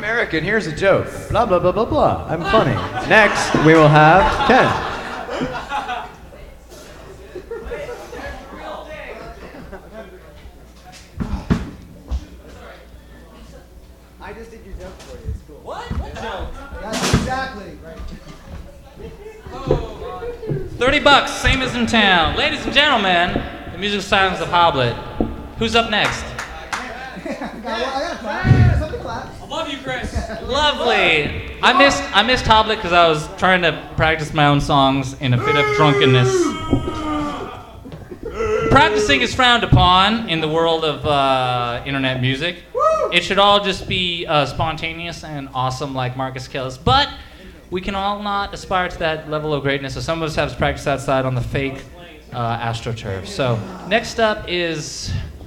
I'm Eric, and here's a joke. Blah, blah, blah, blah, blah. I'm funny. Next, we will have Ken. I just did your joke for you. It's cool. What? What joke? That's exactly right. $30, same as in town. Ladies and gentlemen, the music silence of Hoblet. Who's up next? I got a clap. Somebody clap. I love you, Chris. Lovely. I missed Hoblet because I was trying to practice my own songs in a fit of drunkenness. Practicing is frowned upon in the world of internet music. It should all just be spontaneous and awesome like Marcus Kellis. But we can all not aspire to that level of greatness, so some of us have to practice outside on the fake AstroTurf. So next up is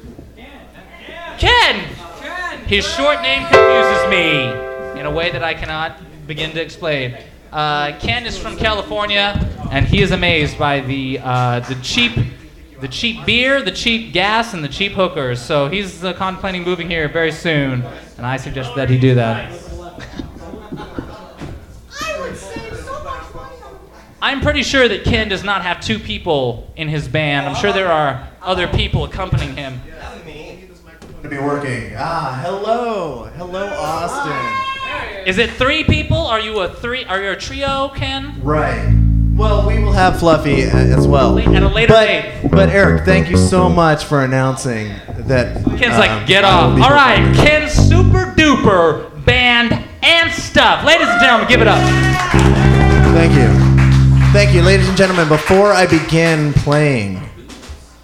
Ken! His short name confuses me in a way that I cannot begin to explain. Ken is from California, and he is amazed by the cheap beer, the cheap gas, and the cheap hookers. So he's contemplating moving here very soon, and I suggest that he do that. I'm pretty sure that Ken does not have two people in his band. I'm sure there are other people accompanying him. To be working. Hello, Austin. Is it three people? Are you a trio, Ken? Right. Well, we will have Fluffy as well. At a later date. But Eric, thank you so much for announcing that. Ken's like, get off. All right, Ken's super duper band and stuff. Ladies and gentlemen, give it up. Thank you. Thank you, ladies and gentlemen. Before I begin playing,